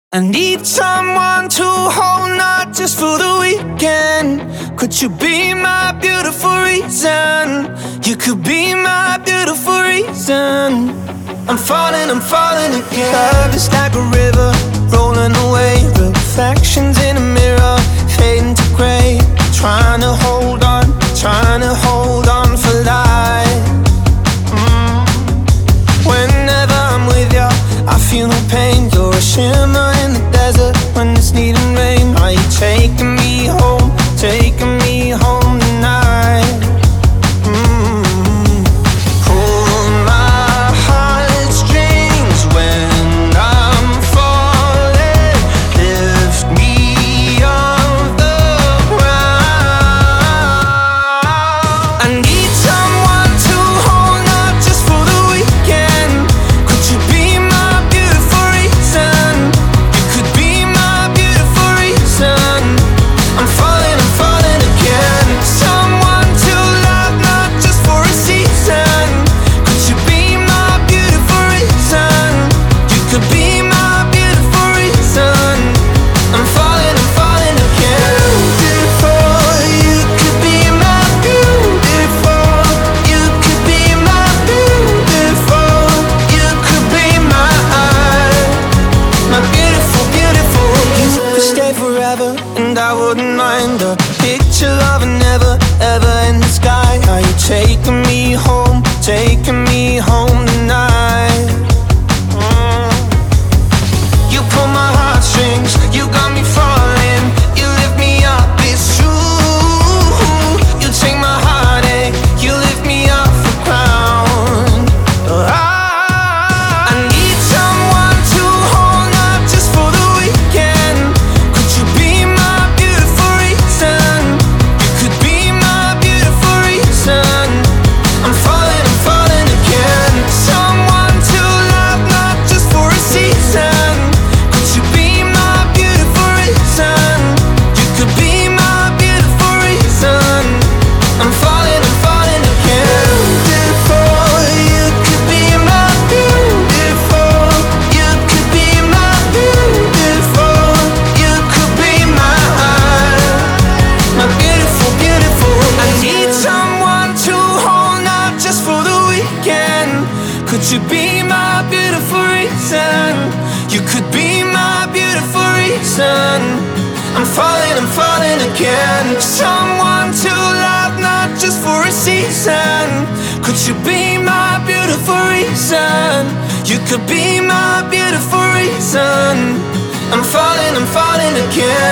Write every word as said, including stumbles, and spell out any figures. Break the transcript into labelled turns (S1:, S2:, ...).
S1: I need someone to hold, not just for the weekend. Could you be my beautiful reason? You could be my beautiful reason. I'm falling, I'm falling again. Love is like a river, rolling away. Reflections in a mirror, fading to grey. Trying to hold on, trying to hold on for life. mm. Whenever I'm with you, I feel no pain. You're a shimmer in the desert when it's needing rain. Are you taking me home, taking me home tonight? mm. Hold my heartstrings when I'm falling. Lift me off the ground. I need someone to hold, not just for the weekend. Could you be my beautiful reason? You could be my beautiful reason. I'm falling, I'm falling again. Someone to love, not just for a season. Could you be my beautiful reason? You could be my beautiful reason. I'm falling, I'm falling again. Beautiful, you could be my beautiful. You could be my beautiful. You could be my my beautiful, beautiful. You could stay forever, and I wouldn't mind a picture of a never, ever in the sky. Are you taking me home, taking me home tonight? Mm. You pull my heartstrings, you got me falling. You lift me up, it's true. You take my heartache, you lift me off the ground. I, I need someone to hold, not just for the weekend. Could you be my beautiful reason? You could be my beautiful reason. I'm falling, I'm falling again. Someone to love, not just for a season. Could you be my beautiful reason? You could be my beautiful reason. I'm falling, I'm falling again. Beautiful, you could be my beautiful. You could be my beautiful. You could be my my beautiful, beautiful. I need someone to hold, not just for the weekend. Could you be my beautiful reason? You could be my beautiful reason. I'm falling, I'm falling again. Someone to love, not just for a season. Could you be my beautiful reason? You could be my beautiful reason. I'm falling, I'm falling again.